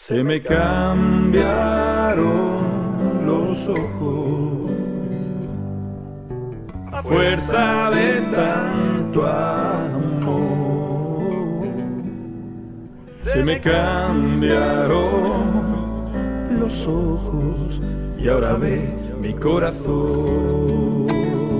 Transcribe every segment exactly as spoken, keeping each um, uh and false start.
Se me cambiaron los ojos a fuerza de tanto amor. Se me cambiaron los ojos y ahora ve mi corazón.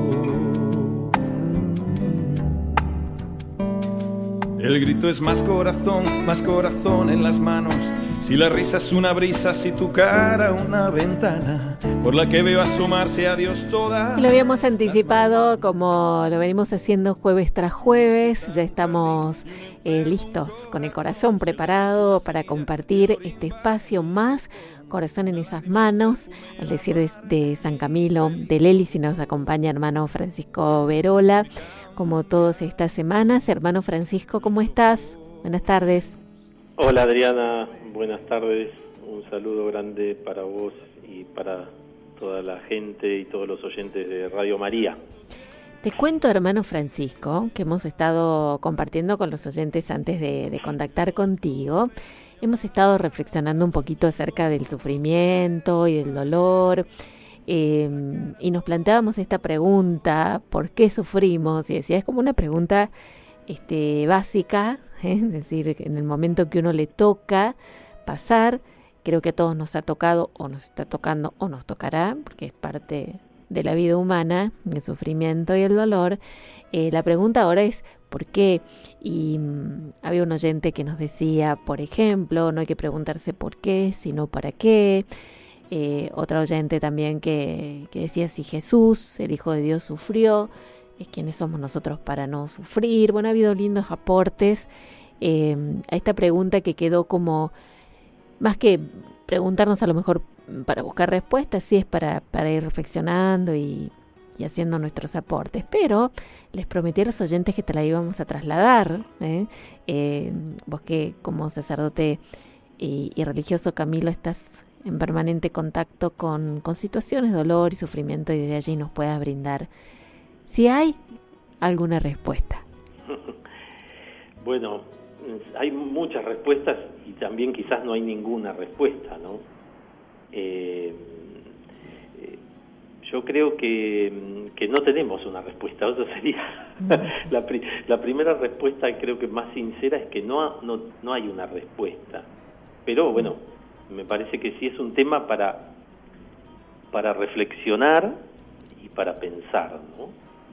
El grito es más corazón, más corazón en las manos. Si la risa es una brisa, si tu cara una ventana por la que veo asomarse a Dios toda. Y lo habíamos anticipado como lo venimos haciendo jueves tras jueves. Ya estamos eh, listos, con el corazón preparado para compartir este espacio más. Corazón en esas manos, al decir de, de San Camilo de Lely, si nos acompaña hermano Francisco Verola, como todas estas semanas. Hermano Francisco, ¿cómo estás? Buenas tardes. Hola Adriana, buenas tardes. Un saludo grande para vos y para toda la gente y todos los oyentes de Radio María. Te cuento, hermano Francisco, que hemos estado compartiendo con los oyentes antes de, de contactar contigo. Hemos estado reflexionando un poquito acerca del sufrimiento y del dolor, eh, y nos planteábamos esta pregunta: ¿por qué sufrimos? Y decía, es como una pregunta este, básica, ¿eh? Es decir, en el momento que uno le toca pasar, creo que a todos nos ha tocado, o nos está tocando, o nos tocará, porque es parte de la vida humana, el sufrimiento y el dolor. Eh, la pregunta ahora es ¿por qué? Y mmm, había un oyente que nos decía, por ejemplo, no hay que preguntarse por qué, sino para qué. Eh, otra oyente también que, que decía, si Jesús, el Hijo de Dios, sufrió, ¿quiénes somos nosotros para no sufrir? Bueno, ha habido lindos aportes eh, a esta pregunta que quedó como, más que preguntarnos a lo mejor para buscar respuestas, sí es para, para ir reflexionando y, y haciendo nuestros aportes, pero les prometí a los oyentes que te la íbamos a trasladar, ¿eh? Eh, vos que como sacerdote y, y religioso, Camilo, estás en permanente contacto con, con situaciones de dolor y sufrimiento, y desde allí nos puedas brindar si hay alguna respuesta. Bueno, hay muchas respuestas y también quizás no hay ninguna respuesta, ¿no? Eh, eh, yo creo que, que no tenemos una respuesta. Eso sería la, pri, la primera respuesta, creo que más sincera, es que no, no, no hay una respuesta. Pero bueno, me parece que sí es un tema para, para reflexionar y para pensar, ¿no?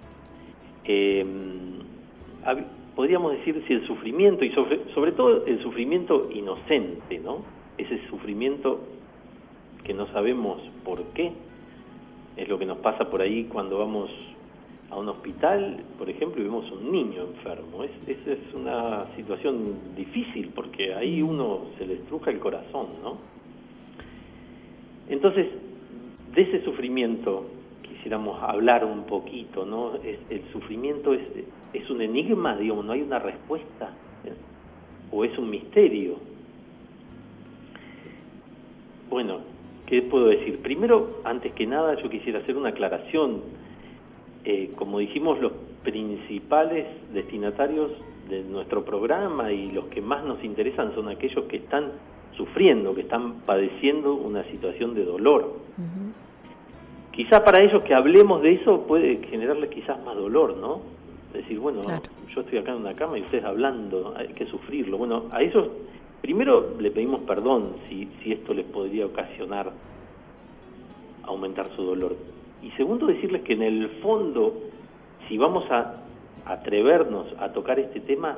Eh, podríamos decir si el sufrimiento, y sobre, sobre todo el sufrimiento inocente, ¿no? Ese sufrimiento que no sabemos por qué, es lo que nos pasa por ahí cuando vamos a un hospital, por ejemplo, y vemos un niño enfermo. Es, esa es una situación difícil, porque ahí uno se le estruja el corazón, ¿no? Entonces, de ese sufrimiento quisiéramos hablar un poquito, ¿no? Es, el sufrimiento es, es un enigma, digamos, no hay una respuesta, ¿eh? O es un misterio. Bueno, ¿qué puedo decir? Primero, antes que nada, yo quisiera hacer una aclaración. Eh, como dijimos, los principales destinatarios de nuestro programa y los que más nos interesan son aquellos que están sufriendo, que están padeciendo una situación de dolor. Uh-huh. Quizá para ellos que hablemos de eso puede generarles quizás más dolor, ¿no? Decir, bueno, claro, yo estoy acá en una cama y ustedes hablando, hay que sufrirlo. Bueno, a ellos primero le pedimos perdón si, si esto les podría ocasionar aumentar su dolor. Y segundo, decirles que en el fondo, si vamos a atrevernos a tocar este tema,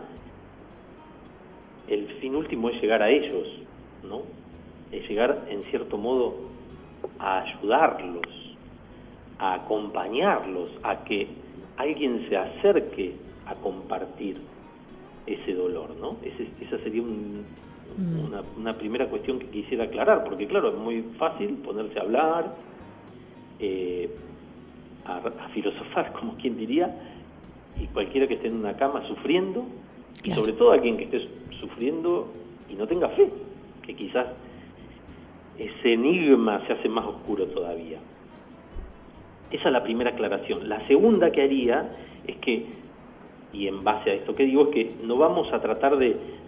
el fin último es llegar a ellos, ¿no? Es llegar, en cierto modo, a ayudarlos, a acompañarlos, a que alguien se acerque a compartir ese dolor, ¿no? Ese, esa sería un, mm. una, una primera cuestión que quisiera aclarar, porque claro, es muy fácil ponerse a hablar, eh, a, a filosofar, como quien diría, y cualquiera que esté en una cama sufriendo, claro, y sobre todo alguien que esté sufriendo y no tenga fe, que quizás ese enigma se hace más oscuro todavía. Esa es la primera aclaración. La segunda que haría es que, y en base a esto que digo, es que no vamos a tratar de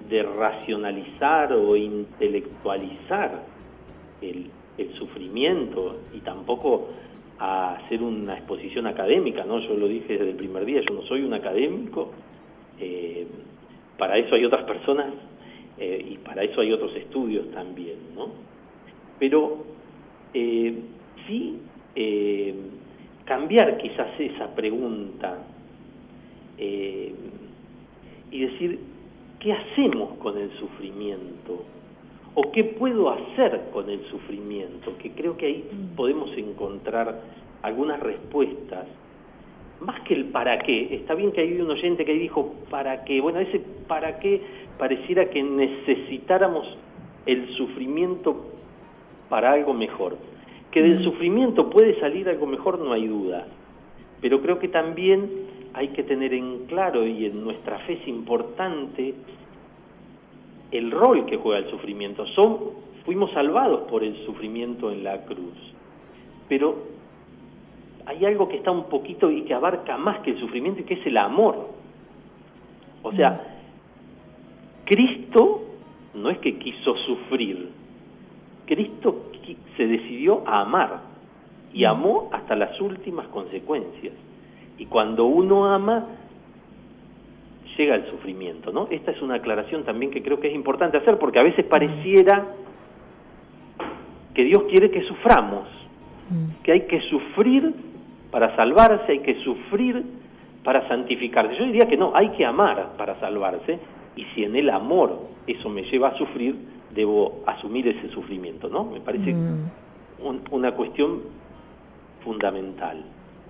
de racionalizar o intelectualizar el, el sufrimiento, y tampoco a hacer una exposición académica, ¿no? Yo lo dije desde el primer día, yo no soy un académico, eh, para eso hay otras personas eh, y para eso hay otros estudios también, ¿no? Pero eh, sí eh, cambiar quizás esa pregunta eh, y decir, ¿qué hacemos con el sufrimiento? ¿O qué puedo hacer con el sufrimiento? Que creo que ahí podemos encontrar algunas respuestas. Más que el para qué. Está bien que hay un oyente que ahí dijo ¿para qué? Bueno, ese para qué pareciera que necesitáramos el sufrimiento para algo mejor. Que del sufrimiento puede salir algo mejor, no hay duda. Pero creo que también hay que tener en claro, y en nuestra fe es importante, el rol que juega el sufrimiento. Son, fuimos salvados por el sufrimiento en la cruz, pero hay algo que está un poquito y que abarca más que el sufrimiento, y que es el amor. O sea, Cristo no es que quiso sufrir, Cristo se decidió a amar, y amó hasta las últimas consecuencias. Y cuando uno ama, llega el sufrimiento, ¿no? Esta es una aclaración también que creo que es importante hacer, porque a veces pareciera que Dios quiere que suframos, que hay que sufrir para salvarse, hay que sufrir para santificarse. Yo diría que no, hay que amar para salvarse, y si en el amor eso me lleva a sufrir, debo asumir ese sufrimiento, ¿no? Me parece mm. un, una cuestión fundamental.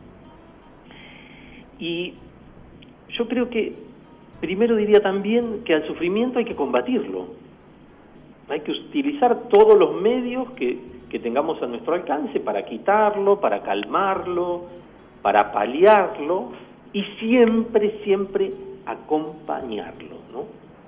Y yo creo que primero diría también que al sufrimiento hay que combatirlo. Hay que utilizar todos los medios que, que tengamos a nuestro alcance para quitarlo, para calmarlo, para paliarlo, y siempre, siempre acompañarlo, ¿no?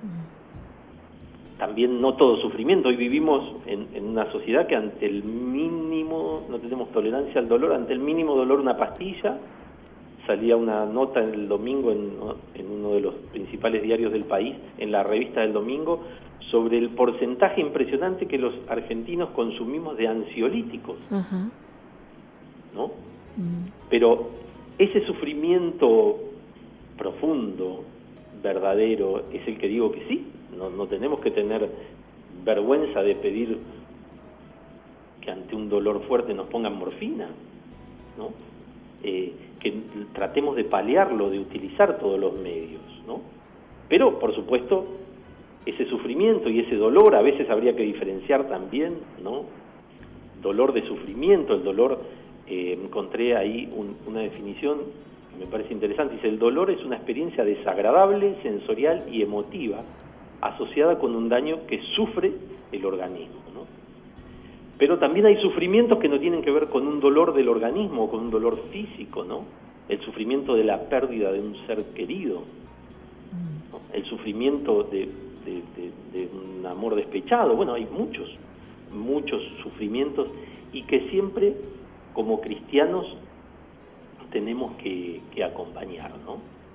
También no todo sufrimiento. Hoy vivimos en, en una sociedad que ante el mínimo, no tenemos tolerancia al dolor, ante el mínimo dolor una pastilla. Salía una nota el domingo en, en uno de los principales diarios del país, en la revista del domingo, sobre el porcentaje impresionante que los argentinos consumimos de ansiolíticos, uh-huh. ¿no? Uh-huh. Pero ese sufrimiento profundo, verdadero, es el que digo que sí, no, no tenemos que tener vergüenza de pedir que ante un dolor fuerte nos pongan morfina, ¿no? Eh, que tratemos de paliarlo, de utilizar todos los medios, ¿no? Pero, por supuesto, ese sufrimiento y ese dolor, a veces habría que diferenciar también, ¿no? Dolor de sufrimiento, el dolor, eh, encontré ahí un, una definición que me parece interesante, dice: el dolor es una experiencia desagradable, sensorial y emotiva, asociada con un daño que sufre el organismo, ¿no? Pero también hay sufrimientos que no tienen que ver con un dolor del organismo, con un dolor físico, ¿no? El sufrimiento de la pérdida de un ser querido, ¿no? El sufrimiento de, de, de, de un amor despechado. Bueno, hay muchos, muchos sufrimientos, y que siempre, como cristianos, tenemos que, que acompañar, ¿no?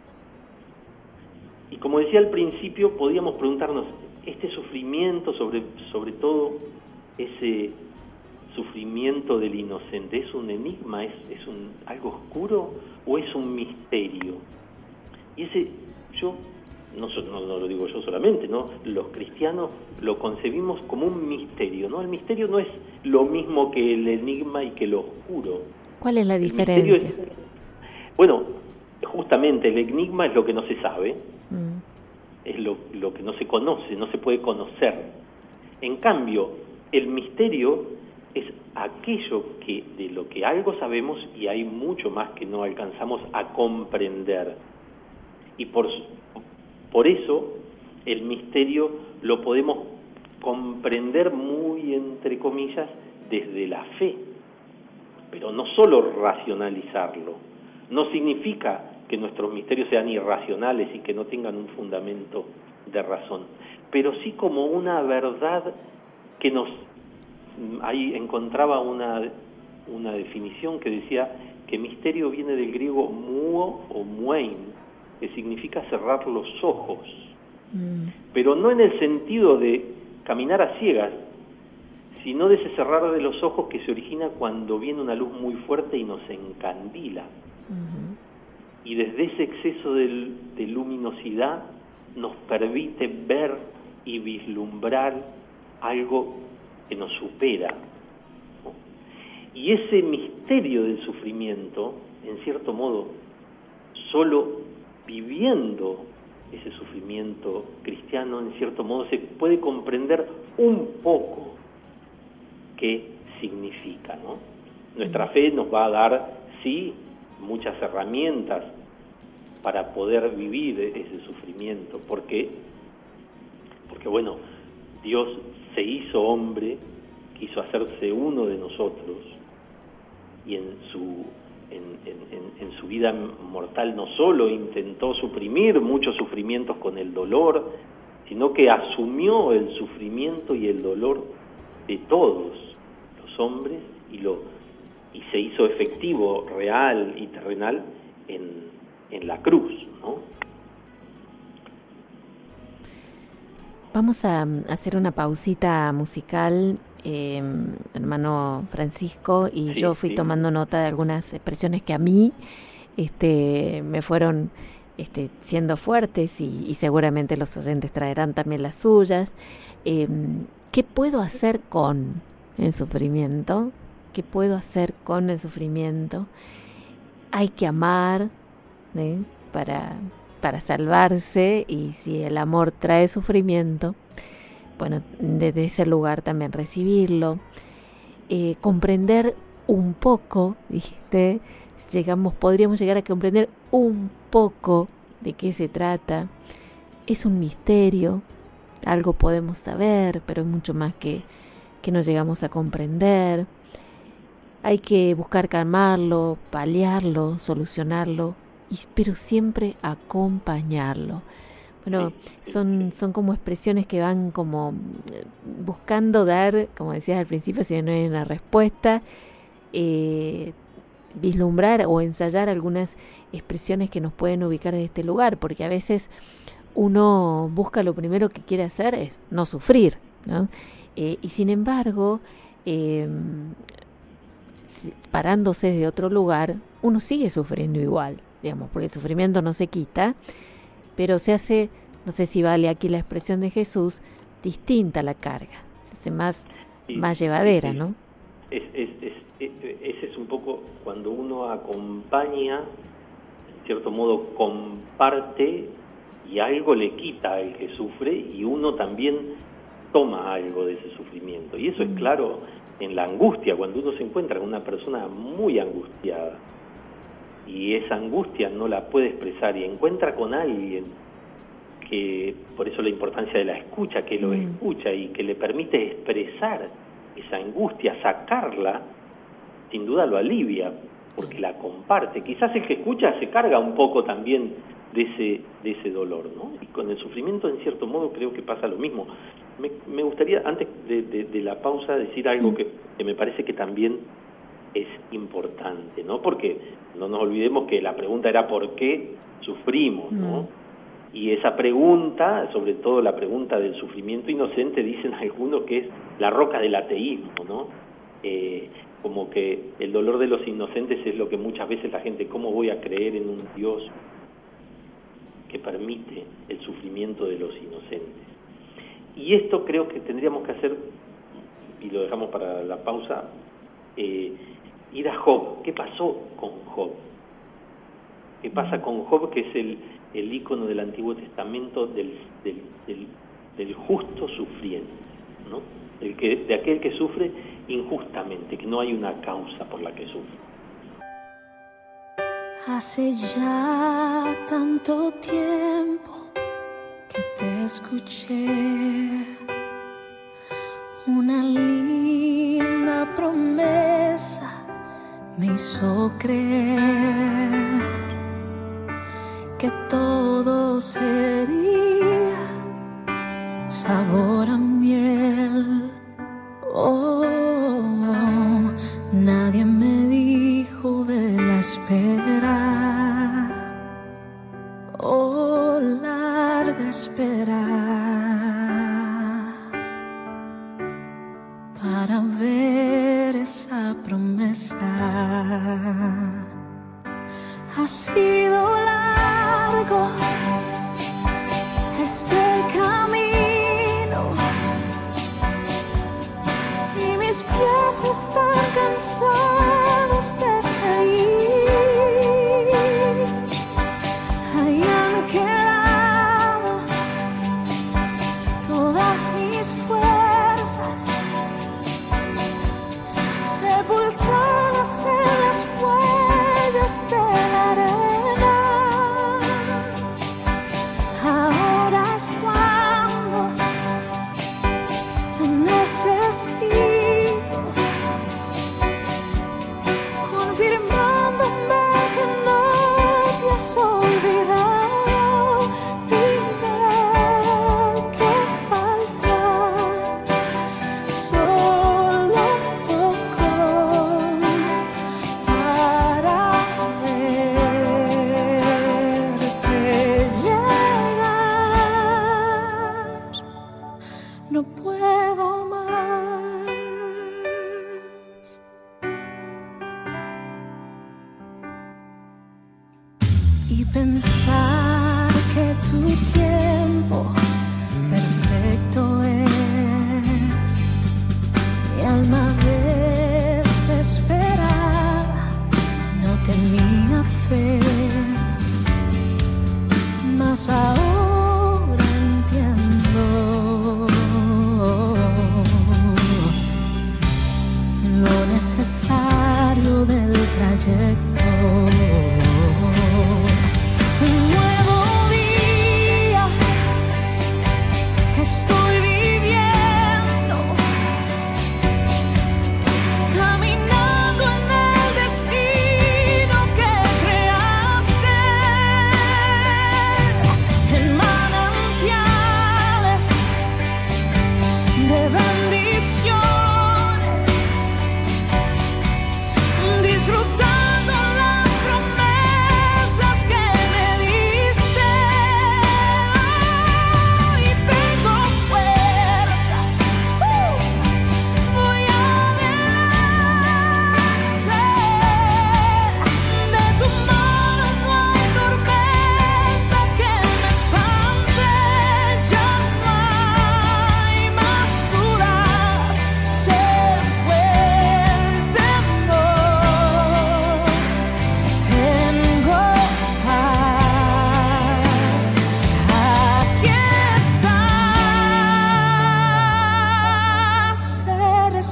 Y como decía al principio, podíamos preguntarnos, ¿este sufrimiento, sobre, sobre todo ese sufrimiento del inocente, es un enigma, es, es un, algo oscuro, o es un misterio? Y ese, yo, no, no, no lo digo yo solamente, ¿no? Los cristianos lo concebimos como un misterio, ¿no? El misterio no es lo mismo que el enigma y que lo oscuro. ¿Cuál es la diferencia? Es, bueno, justamente el enigma es lo que no se sabe, mm. es lo, lo que no se conoce, no se puede conocer. En cambio, el misterio es aquello que de lo que algo sabemos y hay mucho más que no alcanzamos a comprender. Y por, por eso el misterio lo podemos comprender muy, entre comillas, desde la fe, pero no solo racionalizarlo. No significa que nuestros misterios sean irracionales y que no tengan un fundamento de razón, pero sí como una verdad que nos... Ahí encontraba una, una definición que decía que misterio viene del griego muo o muein, que significa cerrar los ojos. Mm. Pero no en el sentido de caminar a ciegas, sino de ese cerrar de los ojos que se origina cuando viene una luz muy fuerte y nos encandila. Uh-huh. Y desde ese exceso de, de luminosidad nos permite ver y vislumbrar algo que nos supera, ¿no? Y ese misterio del sufrimiento, en cierto modo, solo viviendo ese sufrimiento cristiano, en cierto modo, se puede comprender un poco qué significa, ¿no? Nuestra fe nos va a dar, sí, muchas herramientas para poder vivir ese sufrimiento. ¿Por qué? Porque, bueno, Dios se hizo hombre, quiso hacerse uno de nosotros, y en su, en, en, en su vida mortal no solo intentó suprimir muchos sufrimientos con el dolor, sino que asumió el sufrimiento y el dolor de todos los hombres y lo y se hizo efectivo, real y terrenal en, en la cruz, ¿no? Vamos a hacer una pausita musical, eh, hermano Francisco, y sí, yo fui sí. tomando nota de algunas expresiones que a mí este, me fueron este, siendo fuertes y, y seguramente los oyentes traerán también las suyas. Eh, ¿Qué puedo hacer con el sufrimiento? ¿Qué puedo hacer con el sufrimiento? Hay que amar, ¿eh? para, para salvarse, y si el amor trae sufrimiento, bueno, desde ese lugar también recibirlo, eh, comprender un poco, dijiste, llegamos, podríamos llegar a comprender un poco de qué se trata. Es un misterio, algo podemos saber, pero es mucho más que, que no llegamos a comprender. Hay que buscar calmarlo, paliarlo, solucionarlo, y, pero siempre acompañarlo. Bueno, son, son como expresiones que van como buscando dar, como decías al principio, si no hay una respuesta, eh, vislumbrar o ensayar algunas expresiones que nos pueden ubicar desde este lugar, porque a veces uno busca, lo primero que quiere hacer es no sufrir, ¿no? Eh, y sin embargo, eh, parándose de otro lugar, uno sigue sufriendo igual, digamos, porque el sufrimiento no se quita, pero se hace, no sé si vale aquí la expresión de Jesús, distinta la carga, se hace más, sí, más llevadera, sí. ¿no? Es, es, es, es, ese es un poco cuando uno acompaña, en cierto modo comparte, y algo le quita al que sufre, y uno también toma algo de ese sufrimiento. Y eso es claro en la angustia, cuando uno se encuentra con una persona muy angustiada, y esa angustia no la puede expresar, y encuentra con alguien que, por eso la importancia de la escucha, que lo mm. escucha y que le permite expresar esa angustia, sacarla, sin duda lo alivia, porque la comparte. Quizás el que escucha se carga un poco también de ese, de ese dolor, ¿no? Y con el sufrimiento, en cierto modo, creo que pasa lo mismo. Me, me gustaría, antes de, de, de la pausa, decir algo sí. que, que me parece que también es importante, ¿no? Porque no nos olvidemos que la pregunta era ¿por qué sufrimos?, ¿no? Mm. Y esa pregunta, sobre todo la pregunta del sufrimiento inocente, dicen algunos que es la roca del ateísmo, ¿no? Eh, como que el dolor de los inocentes es lo que muchas veces la gente, ¿cómo voy a creer en un Dios que permite el sufrimiento de los inocentes? Y esto creo que tendríamos que hacer, y lo dejamos para la pausa, eh, ir a Job. ¿Qué pasó con Job? ¿Qué pasa con Job, que es el, el ícono del Antiguo Testamento del, del, del, del justo sufriente, ¿no? El que, de aquel que sufre injustamente, que no hay una causa por la que sufre. Hace ya tanto tiempo que te escuché, una linda promesa me hizo creer que todo sería sabor a miel. Oh, oh, nadie me dijo de la espera, oh, larga espera. para ver esa promesa. Ha sido largo este camino y mis pies están cansados de seguir. Ahí han quedado todas mis fuerzas, sepultadas en las huellas de la arena. Ahora es cuando te necesito, confirmándome que no te has olvidado. Dime que falta solo poco para verte llegar. No puedo más. Y pensar que tu tiempo perfecto es. Mi alma desesperada no tenía fe, mas ahora entiendo lo necesario del trayecto. Un nuevo día que estoy viviendo, caminando en el destino que creaste, en manantiales de bendiciones, disfrutando las promesas que me diste. Y tengo fuerzas, uh, voy adelante. De tu mano no hay tormenta que me espante. Ya no hay más dudas, sé fuerte, no tengo paz. Aquí estás, eres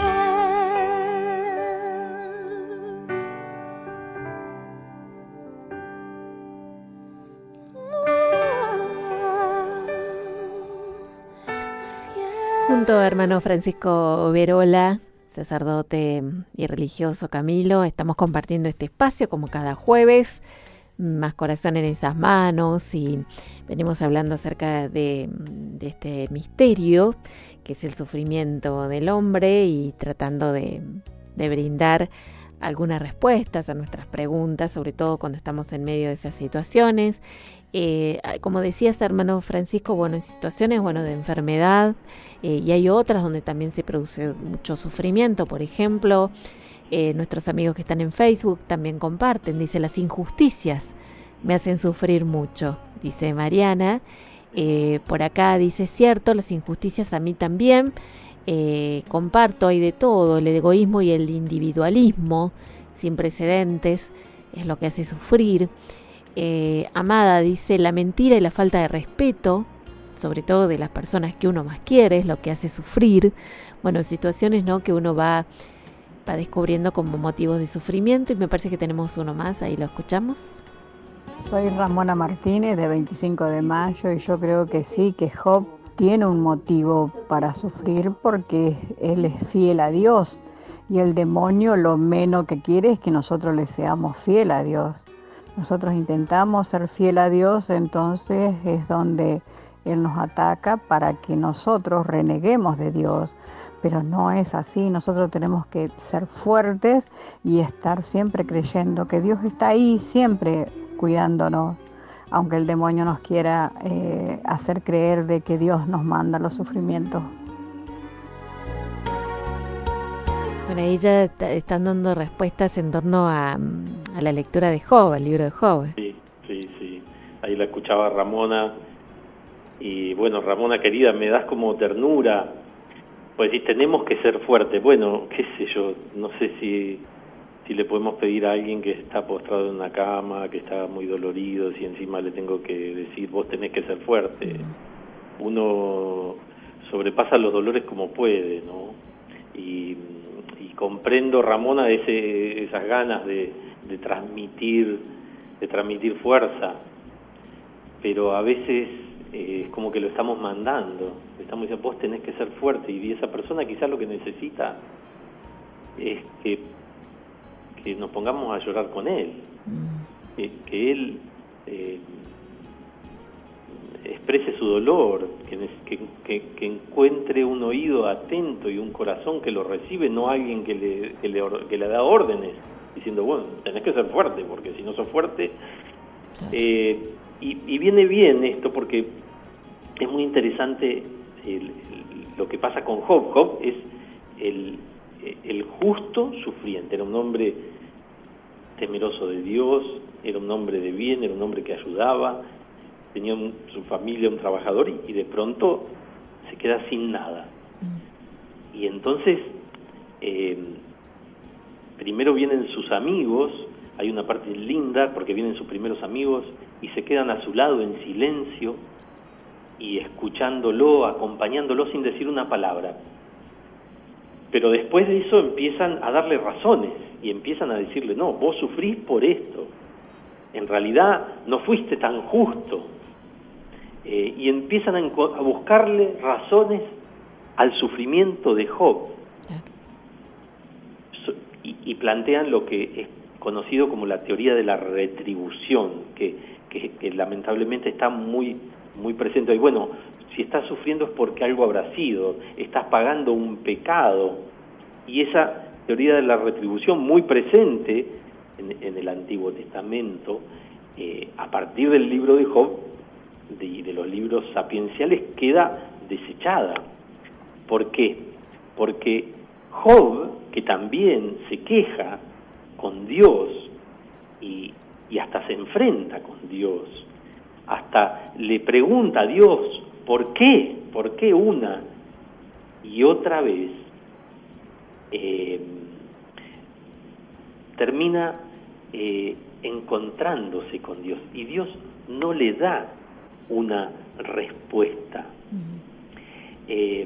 fiel. Junto a hermano Francisco Verola, sacerdote y religioso Camilo, estamos compartiendo este espacio como cada jueves, Más Corazón en esas Manos, y venimos hablando acerca de, de este misterio que es el sufrimiento del hombre y tratando de, de brindar algunas respuestas a nuestras preguntas, sobre todo cuando estamos en medio de esas situaciones. Eh, como decías, hermano Francisco, bueno, hay situaciones, bueno, de enfermedad, eh, y hay otras donde también se produce mucho sufrimiento. Por ejemplo, eh, nuestros amigos que están en Facebook también comparten, dice: las injusticias me hacen sufrir mucho, dice Mariana. Eh, por acá dice: cierto, las injusticias a mí también. Eh, comparto, hay de todo, el egoísmo y el individualismo sin precedentes es lo que hace sufrir. Eh, Amada dice: la mentira y la falta de respeto, sobre todo de las personas que uno más quiere, es lo que hace sufrir. Bueno, situaciones, ¿no?, que uno va, va descubriendo como motivos de sufrimiento, y me parece que tenemos uno más, ahí lo escuchamos. Soy Ramona Martínez, de veinticinco de mayo, y yo creo que sí, que Job tiene un motivo para sufrir porque él es fiel a Dios, y el demonio lo menos que quiere es que nosotros le seamos fiel a Dios. Nosotros intentamos ser fiel a Dios, entonces es donde Él nos ataca para que nosotros reneguemos de Dios. Pero no es así, nosotros tenemos que ser fuertes y estar siempre creyendo que Dios está ahí, siempre cuidándonos, aunque el demonio nos quiera eh, hacer creer de que Dios nos manda los sufrimientos. Bueno, ahí ya están dando respuestas en torno a, a la lectura de Job, el libro de Job. Sí, sí, sí. Ahí la escuchaba Ramona. Y bueno, Ramona querida, me das como ternura. Pues decís, tenemos que ser fuertes. Bueno, qué sé yo, no sé si, si le podemos pedir a alguien que está postrado en una cama, que está muy dolorido, si encima le tengo que decir, vos tenés que ser fuerte. Uno sobrepasa los dolores como puede, ¿no? Y, y comprendo, Ramona, ese, esas ganas de, de transmitir, de transmitir fuerza, pero a veces eh, es como que lo estamos mandando, le estamos diciendo, vos tenés que ser fuerte, y esa persona quizás lo que necesita es que, que nos pongamos a llorar con él, mm. que, que él eh, exprese su dolor, que, que, que, que encuentre un oído atento y un corazón que lo recibe, no alguien que le, que le, que le da órdenes, diciendo, bueno, tenés que ser fuerte, porque si no sos fuerte... Eh, y, y viene bien esto, porque es muy interesante el, el, lo que pasa con Job. Job es el, el justo sufriente, era un hombre temeroso de Dios, era un hombre de bien, era un hombre que ayudaba, tenía un, su familia, un trabajador, y, y de pronto se queda sin nada. Mm. Y entonces, eh, primero vienen sus amigos, hay una parte linda, porque vienen sus primeros amigos, y se quedan a su lado en silencio, y escuchándolo, acompañándolo sin decir una palabra. Pero después de eso empiezan a darle razones, y empiezan a decirle, no, vos sufrís por esto, en realidad no fuiste tan justo. Eh, y empiezan a, a buscarle razones al sufrimiento de Job. So, y, y plantean lo que es conocido como la teoría de la retribución, que, que, que lamentablemente está muy, muy presente hoy. Bueno, si estás sufriendo es porque algo habrá sido, estás pagando un pecado, y esa teoría de la retribución muy presente en, en el Antiguo Testamento, eh, a partir del libro de Job, de, de los libros sapienciales, queda desechada. ¿Por qué? Porque Job, que también se queja con Dios y, y hasta se enfrenta con Dios, hasta le pregunta a Dios, ¿por qué? ¿Por qué una y otra vez? Eh, termina eh, encontrándose con Dios, y Dios no le da una respuesta. Uh-huh. Eh,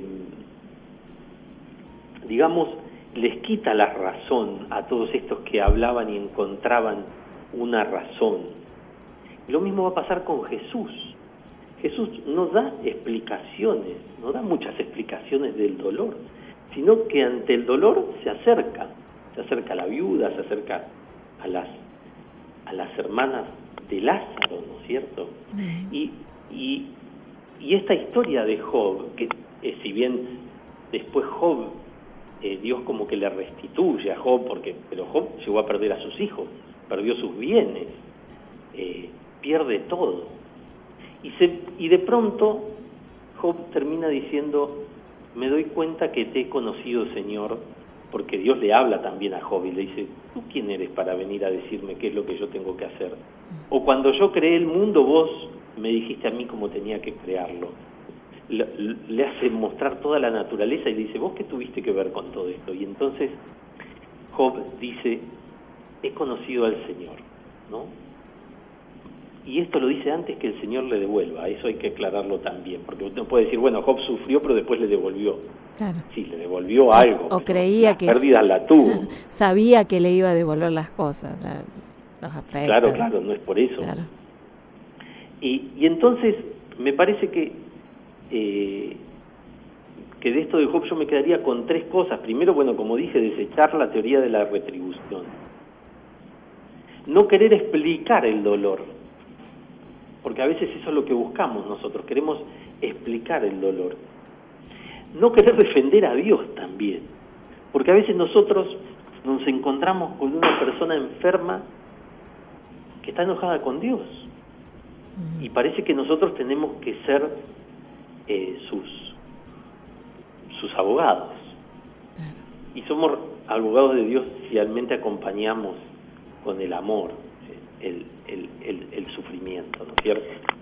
digamos, les quita la razón a todos estos que hablaban y encontraban una razón. Lo mismo va a pasar con Jesús. Jesús no da explicaciones, no da muchas explicaciones del dolor, sino que ante el dolor se acerca, se acerca a la viuda, se acerca a las, a las hermanas de Lázaro, ¿no es cierto? Uh-huh. Y, y, y esta historia de Job, que eh, si bien después Job, eh, Dios como que le restituye a Job, porque pero Job llegó a perder a sus hijos, perdió sus bienes, eh, pierde todo. Y, se, y de pronto Job termina diciendo, me doy cuenta que te he conocido, Señor, porque Dios le habla también a Job y le dice, ¿tú quién eres para venir a decirme qué es lo que yo tengo que hacer? O cuando yo creé el mundo, vos me dijiste a mí cómo tenía que crearlo. Le, le hace mostrar toda la naturaleza y le dice, ¿vos qué tuviste que ver con todo esto? Y entonces Job dice, he conocido al Señor, ¿no? Y esto lo dice antes que el Señor le devuelva, eso hay que aclararlo también, porque uno puede decir, bueno, Job sufrió, pero después le devolvió. Claro. Sí, le devolvió algo. O creía las que... pérdidas la tuvo. Sabía que le iba a devolver las cosas, la, los afectos. Claro, claro, no es por eso. Claro. Y, y entonces, me parece que, eh, que de esto de Job yo me quedaría con tres cosas. Primero, bueno, como dije, desechar la teoría de la retribución. No querer explicar el dolor. Porque a veces eso es lo que buscamos nosotros, queremos explicar el dolor. No querer defender a Dios también, porque a veces nosotros nos encontramos con una persona enferma que está enojada con Dios, y parece que nosotros tenemos que ser eh, sus, sus abogados. y somos abogados de Dios si realmente acompañamos con el amor el, el, el, el sufrimiento, ¿no es cierto?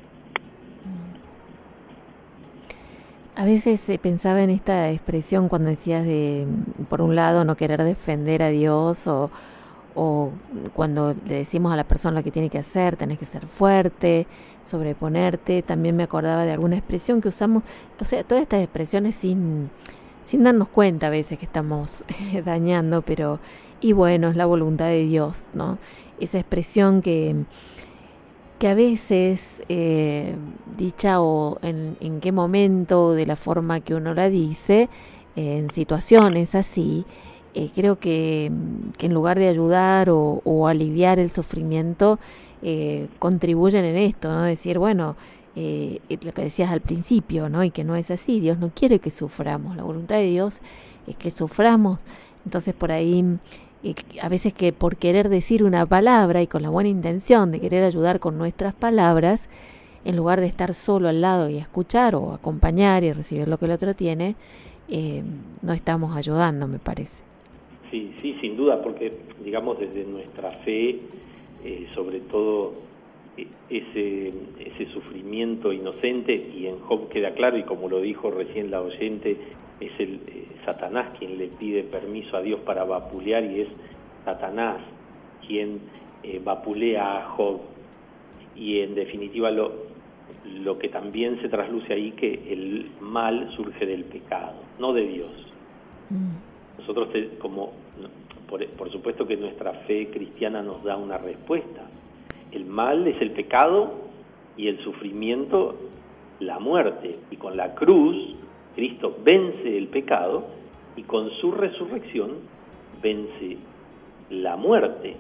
A veces eh, pensaba en esta expresión cuando decías de, por un lado, no querer defender a Dios, o, o cuando le decimos a la persona lo que tiene que hacer, tenés que ser fuerte, sobreponerte. También me acordaba de alguna expresión que usamos, o sea, todas estas expresiones sin, sin darnos cuenta a veces que estamos dañando, pero, y bueno, es la voluntad de Dios, ¿no? Esa expresión que... que a veces, eh, dicha o en, en qué momento, de la forma que uno la dice, eh, en situaciones así, eh, creo que, que en lugar de ayudar o, o aliviar el sufrimiento, eh, contribuyen en esto, ¿no? Decir, bueno, eh, lo que decías al principio, ¿no? Y que no es así, Dios no quiere que suframos, la voluntad de Dios es que suframos. Entonces por ahí... a veces que por querer decir una palabra y con la buena intención de querer ayudar con nuestras palabras, en lugar de estar solo al lado y escuchar o acompañar y recibir lo que el otro tiene, eh, no estamos ayudando, me parece. Sí, sí, sin duda, porque digamos desde nuestra fe, eh, sobre todo ese, ese sufrimiento inocente, y en Job queda claro, y como lo dijo recién la oyente, es el eh, Satanás quien le pide permiso a Dios para vapulear, y es Satanás quien eh, vapulea a Job. Y en definitiva lo, lo que también se trasluce ahí, que el mal surge del pecado, no de Dios. Mm. Nosotros, te, como por, por supuesto que nuestra fe cristiana nos da una respuesta. El mal es el pecado y el sufrimiento la muerte, y con la cruz Cristo vence el pecado y con su resurrección vence la muerte.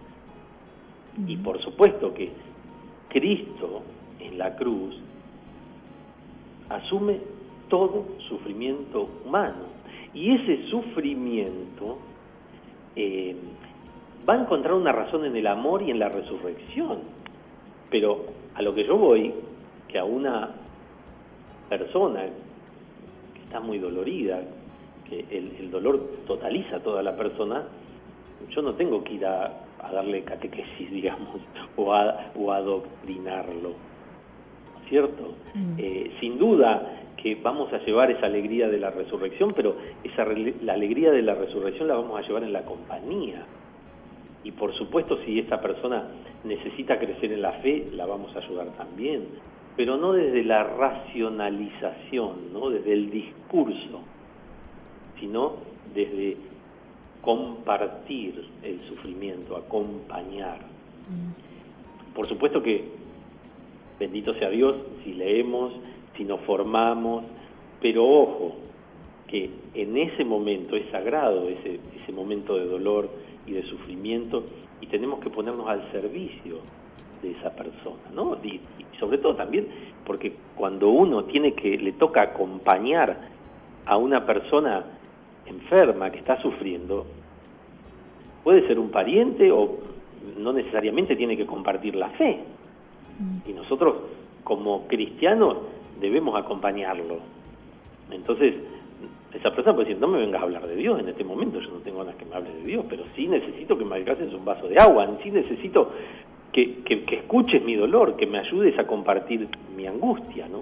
Y por supuesto que Cristo en la cruz asume todo sufrimiento humano, y ese sufrimiento eh, va a encontrar una razón en el amor y en la resurrección. Pero a lo que yo voy, que a una persona está muy dolorida, que el, el dolor totaliza a toda la persona, yo no tengo que ir a, a darle catequesis, digamos, o a, o a adoctrinarlo, ¿cierto? Mm. Eh, sin duda que vamos a llevar esa alegría de la resurrección, pero esa la alegría de la resurrección la vamos a llevar en la compañía. Y por supuesto, si esta persona necesita crecer en la fe, la vamos a ayudar también, pero no desde la racionalización, no desde el discurso, sino desde compartir el sufrimiento, acompañar. Mm. Por supuesto que, bendito sea Dios, si leemos, si nos formamos, pero ojo, que en ese momento es sagrado, ese, ese momento de dolor y de sufrimiento, y tenemos que ponernos al servicio de esa persona, ¿no? Y, y sobre todo también porque cuando uno tiene que, le toca acompañar a una persona enferma que está sufriendo, puede ser un pariente o no necesariamente tiene que compartir la fe. Y nosotros como cristianos debemos acompañarlo. Entonces, esa persona puede decir, no me vengas a hablar de Dios en este momento, yo no tengo ganas que me hables de Dios, pero sí necesito que me alcances un vaso de agua, sí necesito que, que, que escuches mi dolor, que me ayudes a compartir mi angustia, ¿no?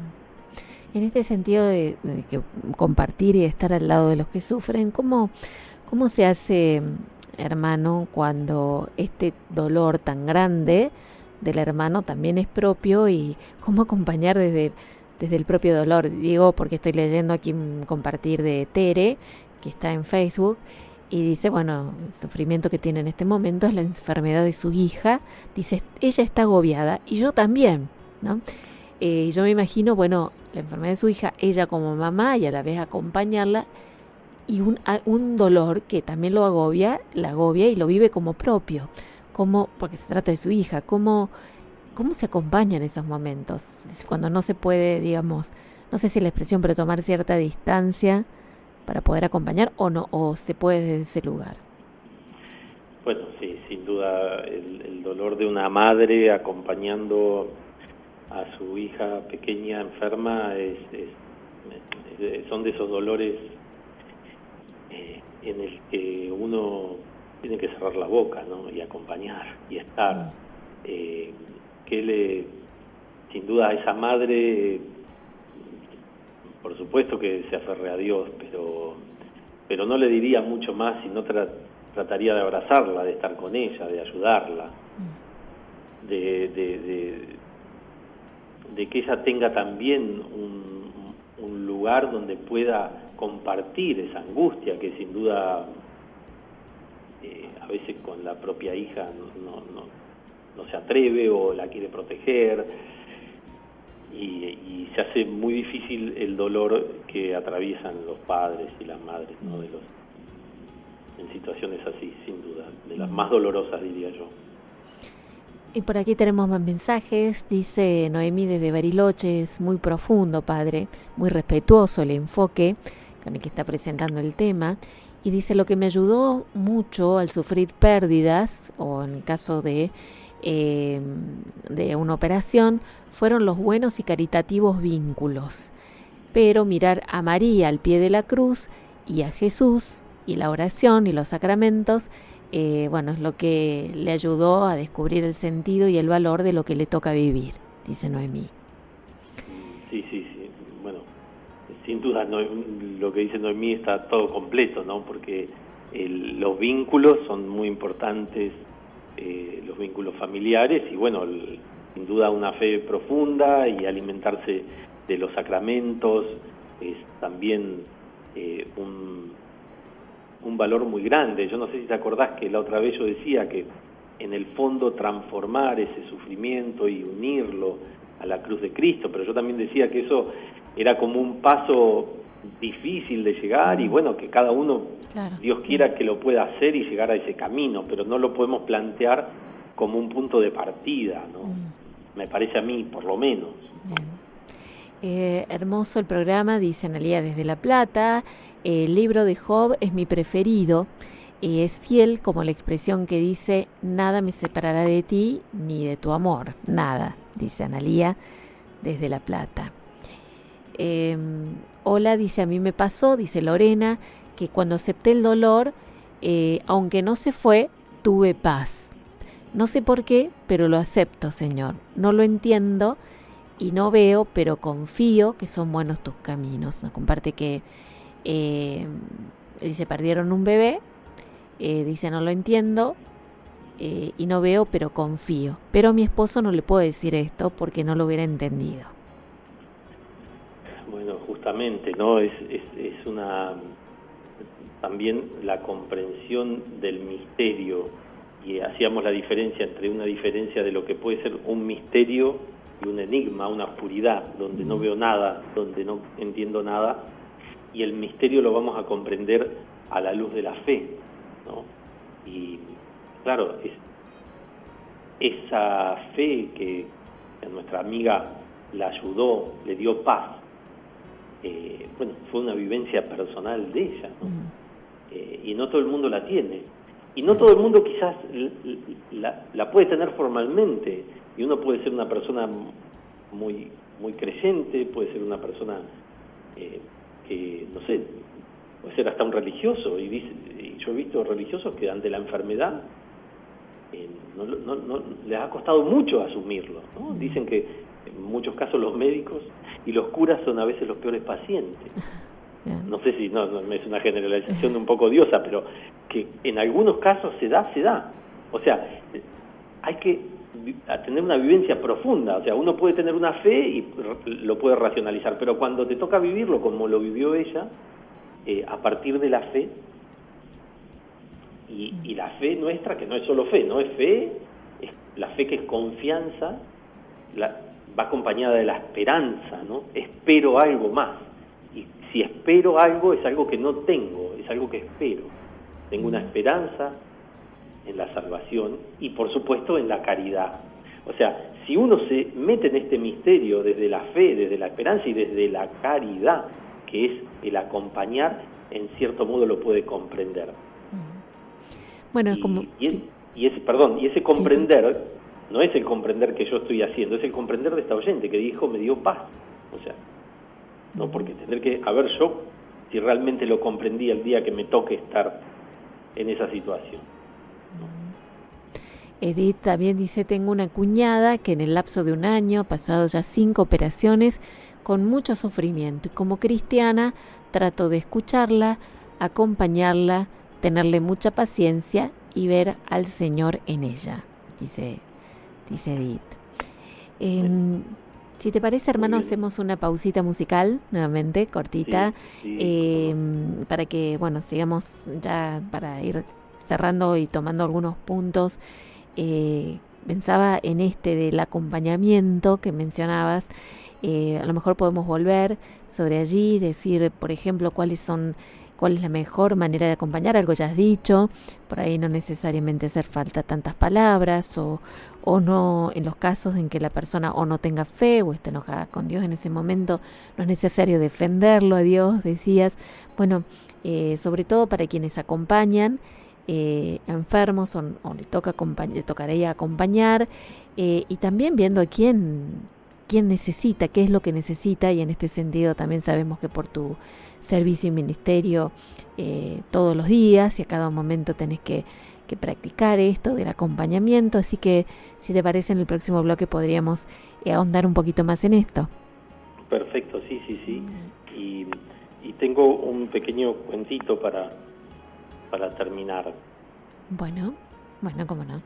En este sentido de, de que compartir y estar al lado de los que sufren, ¿cómo, cómo se hace, hermano, cuando este dolor tan grande del hermano también es propio, y cómo acompañar desde, desde el propio dolor? Digo, porque estoy leyendo aquí un compartir de Tere, que está en Facebook, y dice, bueno, el sufrimiento que tiene en este momento es la enfermedad de su hija. Dice, ella está agobiada, y yo también, ¿no? Eh, yo me imagino, bueno, la enfermedad de su hija, ella como mamá, y a la vez acompañarla, y un, un dolor que también lo agobia, la agobia y lo vive como propio, como, porque se trata de su hija. ¿Cómo, cómo se acompaña en esos momentos? Cuando no se puede, digamos, no sé si la expresión, pero tomar cierta distancia para poder acompañar, o no, o se puede desde ese lugar. Bueno, sí, sin duda el, el dolor de una madre acompañando a su hija pequeña enferma es, es, es son de esos dolores eh, en el que uno tiene que cerrar la boca, ¿no? Y acompañar y estar. Eh, que le, sin duda, a esa madre, por supuesto que se aferre a Dios, pero, pero no le diría mucho más, sino tra trataría de abrazarla, de estar con ella, de ayudarla, de, de, de, de que ella tenga también un, un lugar donde pueda compartir esa angustia que sin duda eh, a veces con la propia hija no, no, no, no se atreve o la quiere proteger, y, y se hace muy difícil el dolor que atraviesan los padres y las madres, ¿no? De los, en situaciones así, sin duda, de las más dolorosas, diría yo. Y por aquí tenemos más mensajes. Dice Noemí desde Bariloche: es muy profundo, padre, muy respetuoso el enfoque con el que está presentando el tema. Y dice: lo que me ayudó mucho al sufrir pérdidas, o en el caso de, eh, de una operación, fueron los buenos y caritativos vínculos. Pero mirar a María al pie de la cruz y a Jesús y la oración y los sacramentos, eh, bueno, es lo que le ayudó a descubrir el sentido y el valor de lo que le toca vivir, dice Noemí. Sí, sí, sí. Bueno, sin duda no, lo que dice Noemí está todo completo, ¿no? Porque el, los vínculos son muy importantes, eh, los vínculos familiares, y bueno, el, sin duda una fe profunda y alimentarse de los sacramentos es también eh, un, un valor muy grande. Yo no sé si te acordás que la otra vez yo decía que en el fondo transformar ese sufrimiento y unirlo a la cruz de Cristo, pero yo también decía que eso era como un paso difícil de llegar, y bueno, que cada uno, claro, Dios quiera que lo pueda hacer y llegar a ese camino, pero no lo podemos plantear como un punto de partida, ¿no? Mm. Me parece a mí, por lo menos. Bien. Eh, hermoso el programa, dice Analía desde La Plata. Eh, el libro de Job es mi preferido. Y es fiel como la expresión que dice: nada me separará de ti ni de tu amor. Nada, dice Analía desde La Plata. Eh, hola, dice: a mí me pasó, dice Lorena, que cuando acepté el dolor, eh, aunque no se fue, tuve paz. No sé por qué, pero lo acepto, Señor. No lo entiendo y no veo, pero confío que son buenos tus caminos. Nos comparte que, eh, dice, perdieron un bebé. Eh, dice: no lo entiendo eh, y no veo, pero confío. Pero a mi esposo no le puedo decir esto porque no lo hubiera entendido. Bueno, justamente, ¿no? Es, es, es una... También la comprensión del misterio, y hacíamos la diferencia entre una diferencia de lo que puede ser un misterio y un enigma, una oscuridad, donde no veo nada, donde no entiendo nada, y el misterio lo vamos a comprender a la luz de la fe, ¿no? Y claro, es, esa fe que a nuestra amiga la ayudó, le dio paz, eh, bueno, fue una vivencia personal de ella, ¿no? Mm. Eh, y no todo el mundo la tiene, y no todo el mundo quizás la, la puede tener formalmente, y uno puede ser una persona muy, muy creyente, puede ser una persona eh, que, no sé, puede ser hasta un religioso, y, dice, y yo he visto religiosos que ante la enfermedad eh, no, no, no, les ha costado mucho asumirlo, ¿no? Dicen que en muchos casos los médicos y los curas son a veces los peores pacientes. No sé si no, no es una generalización un poco odiosa, pero que en algunos casos se da, se da. O sea, hay que tener una vivencia profunda. O sea, uno puede tener una fe y lo puede racionalizar, pero cuando te toca vivirlo como lo vivió ella, eh, a partir de la fe, y, y la fe nuestra, que no es solo fe, no es fe, es la fe que es confianza, la, va acompañada de la esperanza, ¿no? Espero algo más. Y si espero algo, es algo que no tengo, es algo que espero. Tengo una esperanza en la salvación y, por supuesto, en la caridad. O sea, si uno se mete en este misterio desde la fe, desde la esperanza y desde la caridad, que es el acompañar, en cierto modo lo puede comprender. Bueno, es y, como... Y, es, sí. y ese, perdón, y ese comprender, sí, sí. no es el comprender que yo estoy haciendo, es el comprender de esta oyente que dijo, me dio paz. O sea, no, porque tener que, a ver, yo, si realmente lo comprendí el día que me toque estar en esa situación. Edith también dice, tengo una cuñada que en el lapso de un año ha pasado ya cinco operaciones con mucho sufrimiento y como cristiana trato de escucharla, acompañarla, tenerle mucha paciencia y ver al Señor en ella, dice, dice Edith. Eh, si te parece, hermano, hacemos una pausita musical nuevamente, cortita, sí, sí, eh, para que, bueno, sigamos ya para ir cerrando y tomando algunos puntos. Eh, pensaba en este del acompañamiento que mencionabas. Eh, a lo mejor podemos volver sobre allí, decir, por ejemplo, cuáles son, cuál es la mejor manera de acompañar. Algo ya has dicho, por ahí no necesariamente hacer falta tantas palabras, o, o no, en los casos en que la persona o no tenga fe o esté enojada con Dios en ese momento, no es necesario defenderlo a Dios, decías. Bueno, eh, sobre todo para quienes acompañan Eh, enfermos o, o le toca le tocaría acompañar, eh, y también viendo a quién quién necesita, qué es lo que necesita, y en este sentido también sabemos que por tu servicio y ministerio eh, todos los días y a cada momento tenés que, que practicar esto del acompañamiento, así que si te parece en el próximo bloque podríamos eh, ahondar un poquito más en esto. Perfecto, sí, sí, sí. Y, y tengo un pequeño cuentito para para terminar. Bueno, bueno, cómo no.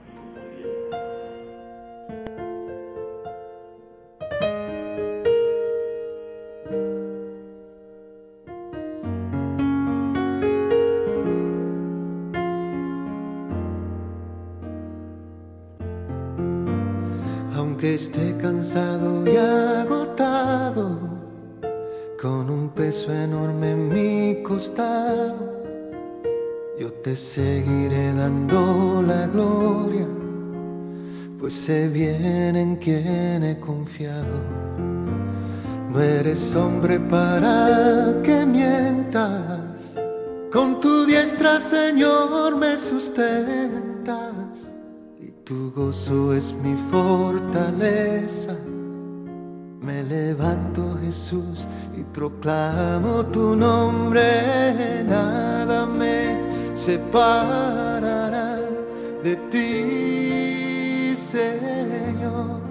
Aunque esté cansado y agotado, con un peso enorme en mi costado, yo te seguiré dando la gloria, pues sé bien en quién he confiado. No eres hombre para que mientas, con tu diestra, Señor, me sustentas, y tu gozo es mi fortaleza. Me levanto, Jesús, y proclamo tu nombre, nada me separará de ti, Señor.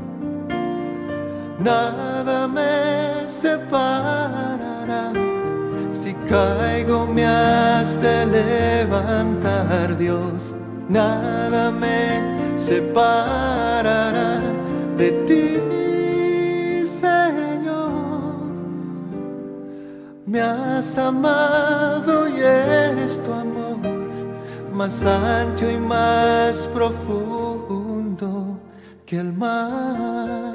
Nada me separará. Si caigo me has de levantar, Dios. Nada me separará de ti, Señor. Me has amado y es tu amor más ancho y más profundo que el mar.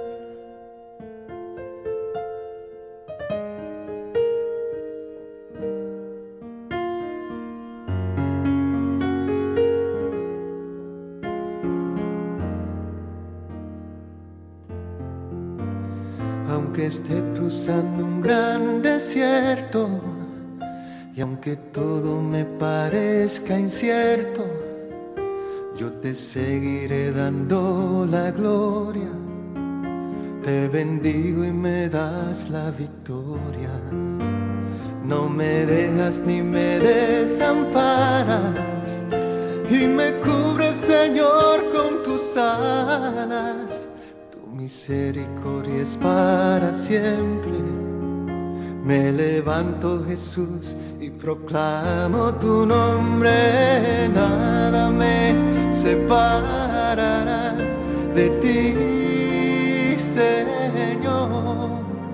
Aunque esté cruzando un gran desierto, y aunque todo me parezca incierto, yo te seguiré dando la gloria. Te bendigo y me das la victoria. No me dejas ni me desamparas, y me cubres, Señor, con tus alas. Tu misericordia es para siempre. Me levanto, Jesús, y proclamo tu nombre. Nada me separará de ti, Señor.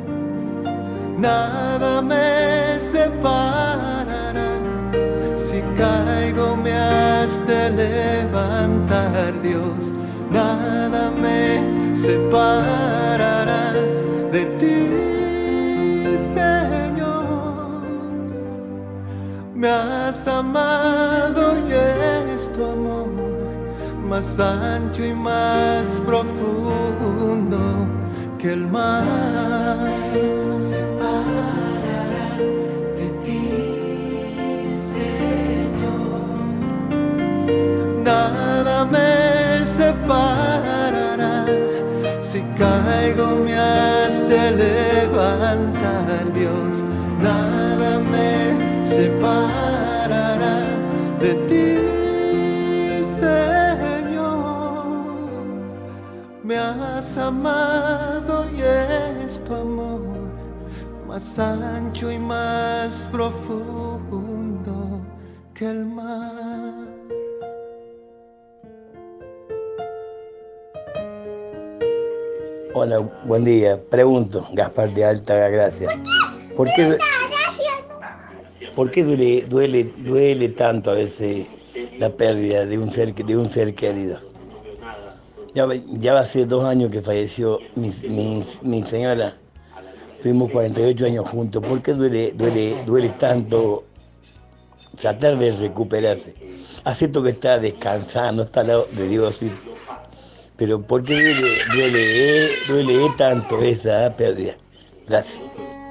Nada me separará. Si caigo me has de levantar, Dios. Nada me separará de ti, Señor. Me has amado y es tu amor más ancho y más profundo que el mar. Me separará de ti, Señor. Nada me separará. Si caigo me has de levantar, Dios. Nada amado y es tu amor, más ancho y más profundo que el mar. Hola, buen día. Pregunto, Gaspar de Alta Gracia. ¿Por qué, ¿por qué duele, duele, duele tanto a veces la pérdida de un ser, de un ser querido? Ya, ya hace dos años que falleció mi, mi, mi señora. Tuvimos cuarenta y ocho años juntos. ¿Por qué duele, duele, duele tanto tratar de recuperarse? Acepto que está descansando, está al lado de Dios, sí. Pero ¿por qué duele, duele, duele tanto esa pérdida? Gracias.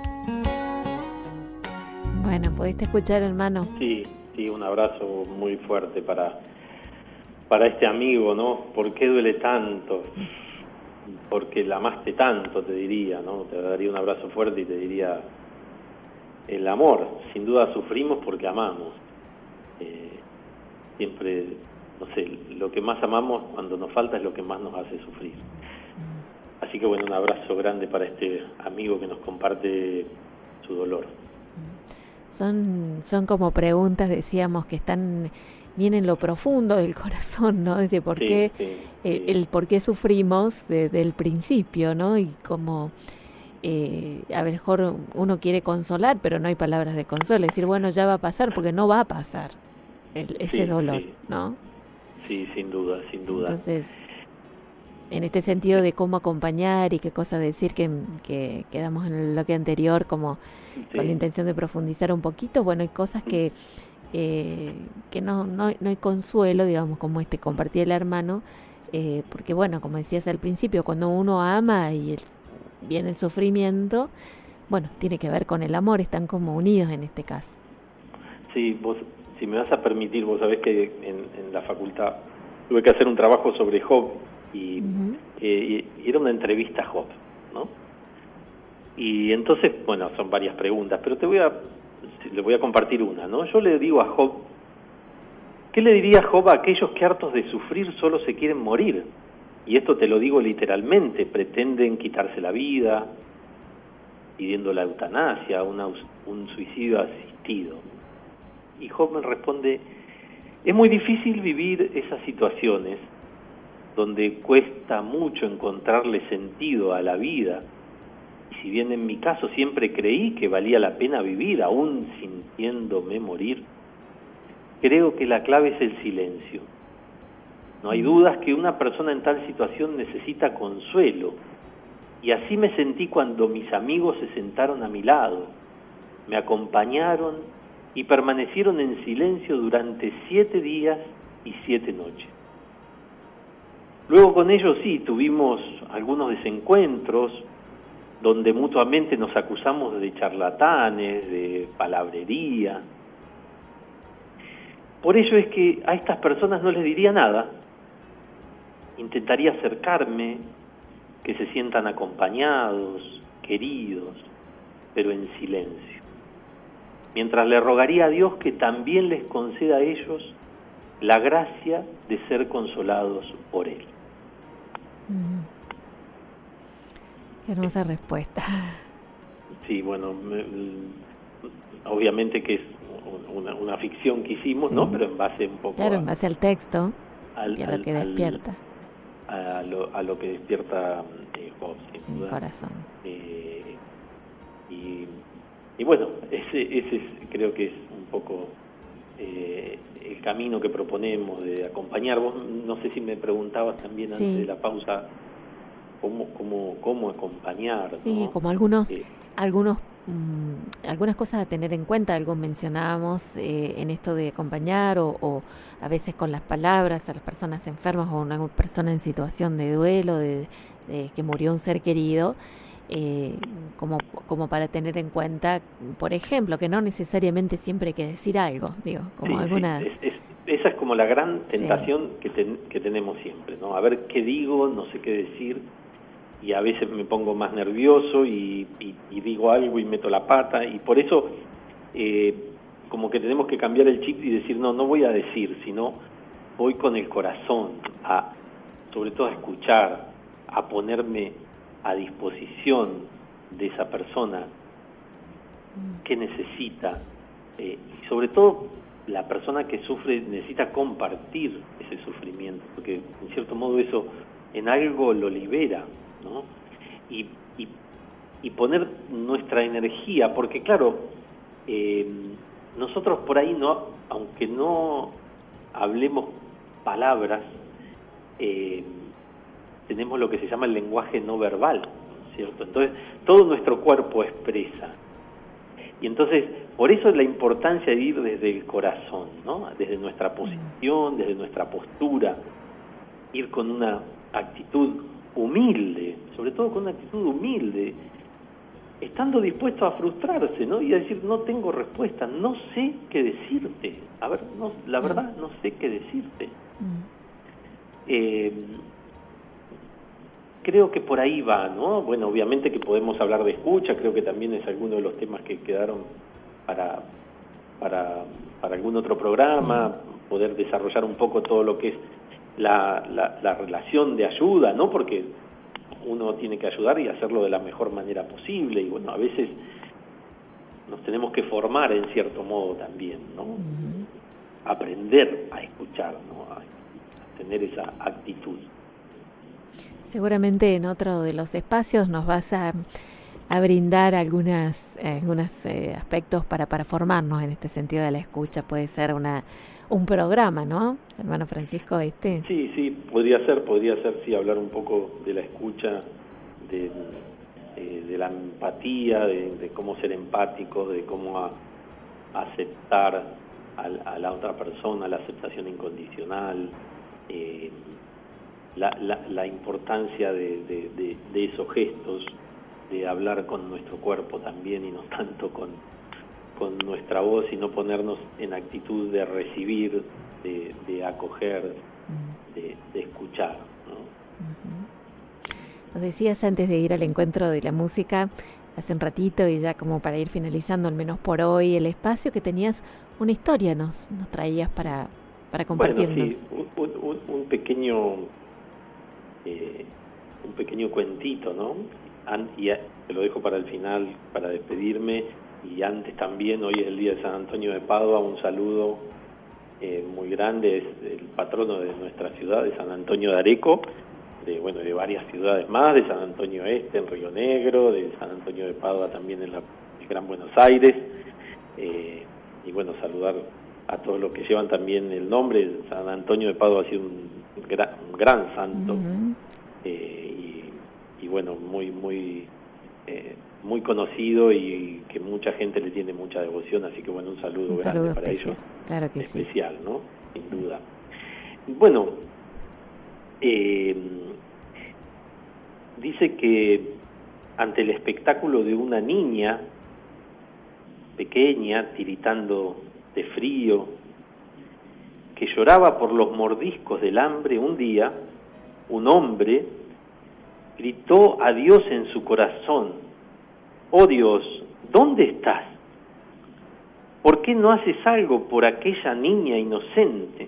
Bueno, ¿pudiste escuchar, hermano? Sí, sí, un abrazo muy fuerte para, para este amigo, ¿no? ¿Por qué duele tanto? Porque la amaste tanto, te diría, ¿no? Te daría un abrazo fuerte y te diría el amor. Sin duda sufrimos porque amamos. Eh, siempre... No sé, lo que más amamos cuando nos falta es lo que más nos hace sufrir. Así que bueno, un abrazo grande para este amigo que nos comparte su dolor. Son, son como preguntas, decíamos, que están bien en lo profundo del corazón, ¿no? Desde por Sí, qué, sí, eh, sí. el por qué sufrimos desde el principio, ¿no? Y como eh, a lo mejor uno quiere consolar, pero no hay palabras de consuelo. Decir, bueno, ya va a pasar, porque no va a pasar el, ese Sí, dolor, sí. ¿no? Sí, sin duda, sin duda. Entonces, en este sentido de cómo acompañar y qué cosa decir que, que quedamos en el bloque anterior, como Sí. con la intención de profundizar un poquito, bueno, hay cosas que eh, que no, no, no hay consuelo, digamos, como este compartir el hermano, eh, porque bueno, como decías al principio, cuando uno ama y el, viene el sufrimiento, bueno, tiene que ver con el amor, están como unidos en este caso. Sí, vos, si me vas a permitir, vos sabés que en, en la facultad tuve que hacer un trabajo sobre Job y, Uh-huh. eh, y era una entrevista a Job, ¿no? Y entonces, bueno, son varias preguntas, pero te voy a le voy a compartir una, ¿no? Yo le digo a Job, ¿qué le diría Job a aquellos que hartos de sufrir solo se quieren morir? Y esto te lo digo literalmente, pretenden quitarse la vida, pidiendo la eutanasia, una, un suicidio asistido. Y Job me responde, es muy difícil vivir esas situaciones donde cuesta mucho encontrarle sentido a la vida. Y si bien en mi caso siempre creí que valía la pena vivir, aún sintiéndome morir, creo que la clave es el silencio. No hay dudas que una persona en tal situación necesita consuelo. Y así me sentí cuando mis amigos se sentaron a mi lado, me acompañaron y permanecieron en silencio durante siete días y siete noches. Luego con ellos sí, tuvimos algunos desencuentros donde mutuamente nos acusamos de charlatanes, de palabrería. Por ello es que a estas personas no les diría nada, intentaría acercarme, que se sientan acompañados, queridos, pero en silencio. Mientras le rogaría a Dios que también les conceda a ellos la gracia de ser consolados por Él. Uh-huh. Qué hermosa respuesta. Sí, bueno, me, obviamente que es una, una ficción que hicimos, sí. ¿no? Pero en base un poco Claro, a, en base al texto, al, y a lo al, que despierta. Al, a, lo, a lo que despierta eh, Job, sin duda. El corazón. Eh, y, y bueno, ese, ese es, creo que es un poco eh, el camino que proponemos de acompañar. Vos, no sé si me preguntabas también sí. antes de la pausa, cómo, cómo, cómo acompañar. Sí, ¿no? como algunos, eh, algunos mmm, algunas cosas a tener en cuenta, algo mencionábamos eh, en esto de acompañar o, o a veces con las palabras a las personas enfermas o una persona en situación de duelo, de, de que murió un ser querido. Eh, como, como para tener en cuenta, por ejemplo, que no necesariamente siempre hay que decir algo, digo, como sí, alguna... Sí, es, es, esa es como la gran tentación sí. que, ten, que tenemos siempre, ¿no? A ver qué digo, no sé qué decir, y a veces me pongo más nervioso y, y, y digo algo y meto la pata, y por eso eh, como que tenemos que cambiar el chip y decir, no, no voy a decir, sino voy con el corazón, a sobre todo a escuchar, a ponerme a disposición de esa persona que necesita, eh, y sobre todo la persona que sufre necesita compartir ese sufrimiento, porque en cierto modo eso en algo lo libera, ¿no? Y, y, y poner nuestra energía, porque claro, eh, nosotros por ahí, no, aunque no hablemos palabras, eh, tenemos lo que se llama el lenguaje no verbal, ¿cierto? Entonces, todo nuestro cuerpo expresa. Y entonces, por eso es la importancia de ir desde el corazón, ¿no? Desde nuestra posición, desde nuestra postura, ir con una actitud humilde, sobre todo con una actitud humilde, estando dispuesto a frustrarse, ¿no? Y a decir, no tengo respuesta, no sé qué decirte. A ver, no, la verdad, no sé qué decirte. Eh, creo que por ahí va, ¿no? Bueno, obviamente que podemos hablar de escucha, creo que también es alguno de los temas que quedaron para, para, para algún otro programa, sí. Poder desarrollar un poco todo lo que es la, la, la relación de ayuda, ¿no? Porque uno tiene que ayudar y hacerlo de la mejor manera posible, y bueno, a veces nos tenemos que formar en cierto modo también, ¿no? Uh-huh. Aprender a escuchar, ¿no? A, a tener esa actitud. Seguramente en otro de los espacios nos vas a, a brindar algunas, eh, algunos eh, aspectos para, para formarnos en este sentido de la escucha. Puede ser una un programa, ¿no, hermano Francisco? este Sí, sí, podría ser, podría ser, sí, hablar un poco de la escucha, de, eh, de la empatía, de, de cómo ser empático, de cómo a, aceptar a, a la otra persona, la aceptación incondicional, eh, La, la, la importancia de, de, de, de esos gestos, de hablar con nuestro cuerpo también y no tanto con, con nuestra voz, sino ponernos en actitud de recibir, de, de acoger, de, de escuchar, ¿no? Uh-huh. Nos decías antes de ir al encuentro de la música, hace un ratito y ya como para ir finalizando, al menos por hoy, el espacio, que tenías una historia, nos, nos traías para, para compartirnos. Bueno, sí, un, un, un pequeño... Eh, un pequeño cuentito, ¿no? Y te lo dejo para el final, para despedirme, y antes también, hoy es el día de San Antonio de Padua, un saludo eh, muy grande, es el patrono de nuestra ciudad, de San Antonio de Areco, de, bueno, de varias ciudades más, de San Antonio Este en Río Negro, de San Antonio de Padua también en la el Gran Buenos Aires, eh, y bueno, saludar a todos los que llevan también el nombre. San Antonio de Padua ha sido un gran, un gran santo, uh-huh. eh, y, y bueno, muy muy eh, muy conocido, y que mucha gente le tiene mucha devoción, así que bueno, un saludo, un grande saludo para especial. Ellos, claro que especial, sí. ¿no? Sin duda. Bueno, eh, dice que ante el espectáculo de una niña pequeña tiritando de frío, que lloraba por los mordiscos del hambre, un día un hombre gritó a Dios en su corazón: «Oh Dios, ¿dónde estás? ¿Por qué no haces algo por aquella niña inocente?».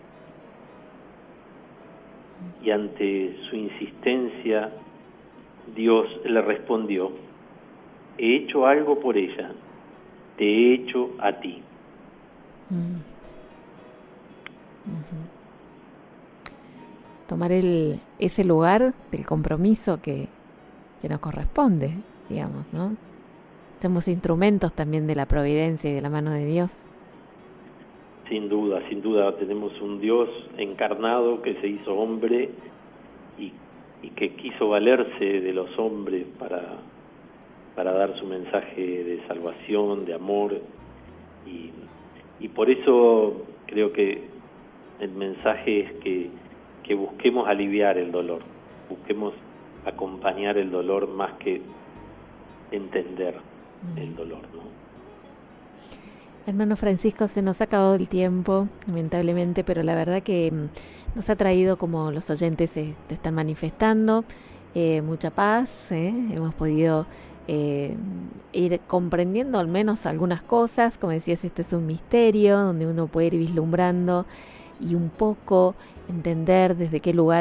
Y ante su insistencia, Dios le respondió: «He hecho algo por ella, te he hecho a ti». Mm. Uh-huh. Tomar el, ese lugar del compromiso que, que nos corresponde, digamos, ¿no? Somos instrumentos también de la providencia y de la mano de Dios. Sin duda, sin duda, tenemos un Dios encarnado que se hizo hombre y, y que quiso valerse de los hombres para, para dar su mensaje de salvación, de amor, y, y por eso creo que el mensaje es que, que busquemos aliviar el dolor, busquemos acompañar el dolor más que entender el dolor, ¿no? Hermano Francisco, se nos ha acabado el tiempo, lamentablemente, pero la verdad que nos ha traído, como los oyentes se están manifestando, eh, mucha paz, ¿eh? Hemos podido eh, ir comprendiendo al menos algunas cosas. Como decías, esto es un misterio donde uno puede ir vislumbrando y un poco entender desde qué lugar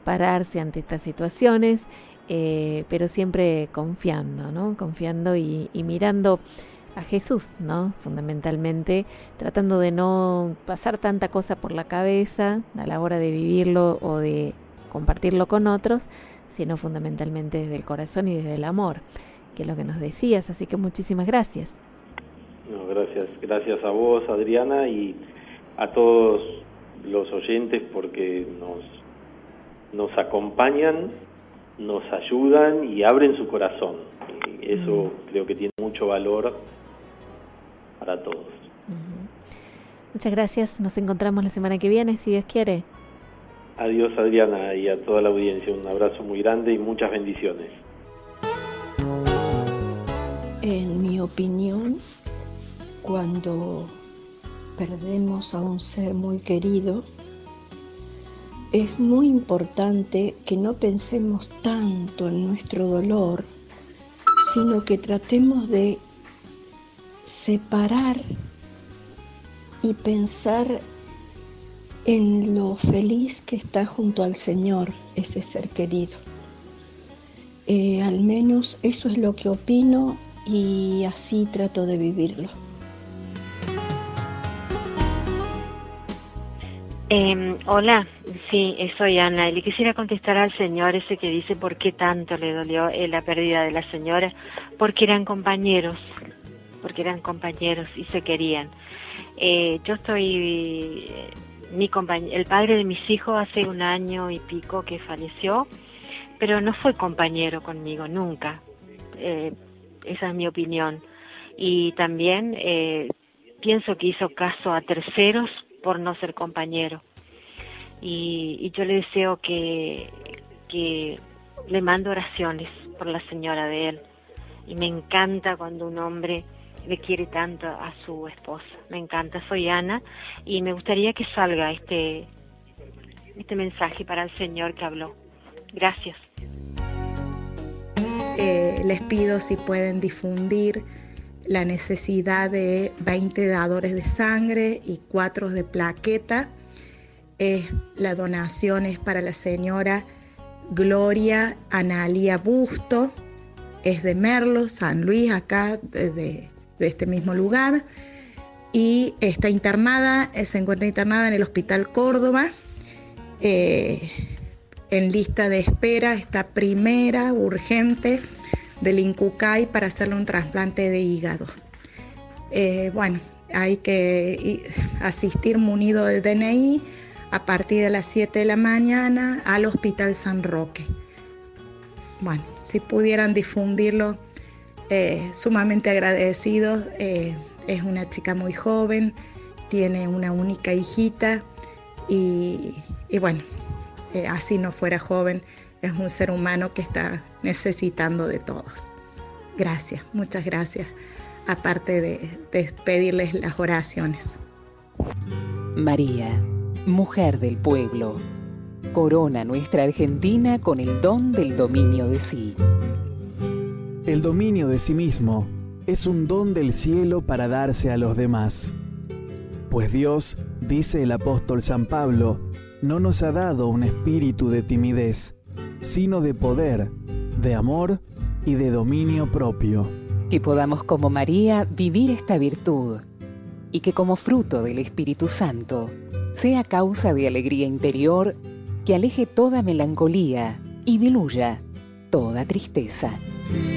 pararse ante estas situaciones, eh, pero siempre confiando, ¿no? Confiando y, y mirando a Jesús, ¿no? Fundamentalmente, tratando de no pasar tanta cosa por la cabeza a la hora de vivirlo o de compartirlo con otros, sino fundamentalmente desde el corazón y desde el amor, que es lo que nos decías. Así que muchísimas gracias. No, gracias, gracias a vos, Adriana, y a todos los oyentes, porque nos, nos acompañan, nos ayudan y abren su corazón. Y eso mm. creo que tiene mucho valor para todos. Uh-huh. Muchas gracias, nos encontramos la semana que viene, si Dios quiere. Adiós, Adriana, y a toda la audiencia, un abrazo muy grande y muchas bendiciones. En mi opinión, cuando perdemos a un ser muy querido, es muy importante que no pensemos tanto en nuestro dolor, sino que tratemos de separar y pensar en lo feliz que está junto al Señor ese ser querido. Eh, al menos eso es lo que opino y así trato de vivirlo. Eh, hola, sí, soy Ana y le quisiera contestar al señor ese que dice por qué tanto le dolió eh, la pérdida de la señora, porque eran compañeros, porque eran compañeros y se querían. Eh, yo estoy, eh, mi compañ- el padre de mis hijos hace un año y pico que falleció, pero no fue compañero conmigo, nunca. Eh, esa es mi opinión. Y también eh, pienso que hizo caso a terceros por no ser compañero. Y, y yo le deseo que, que le mando oraciones por la señora de él. Y me encanta cuando un hombre le quiere tanto a su esposa. Me encanta. Soy Ana y me gustaría que salga este, este mensaje para el señor que habló. Gracias. Eh, les pido si pueden difundir la necesidad de veinte dadores de sangre y cuatro de plaqueta. Eh, la donación es para la señora Gloria Analía Busto, es de Merlo, San Luis, acá de, de, de este mismo lugar, y está internada, se encuentra internada en el Hospital Córdoba. Eh, en lista de espera está primera, urgente, del Incucay para hacerle un trasplante de hígado. Eh, bueno, hay que asistir munido del D N I a partir de las siete de la mañana al Hospital San Roque. Bueno, si pudieran difundirlo, eh, sumamente agradecidos. Eh, es una chica muy joven, tiene una única hijita y, y bueno, eh, así no fuera joven, es un ser humano que está necesitando de todos. Gracias, muchas gracias, aparte de, de pedirles las oraciones. María, mujer del pueblo, corona nuestra Argentina con el don del dominio de sí. El dominio de sí mismo es un don del cielo para darse a los demás. Pues Dios, dice el apóstol San Pablo, no nos ha dado un espíritu de timidez, sino de poder, de amor y de dominio propio. Que podamos como María vivir esta virtud y que como fruto del Espíritu Santo sea causa de alegría interior que aleje toda melancolía y diluya toda tristeza.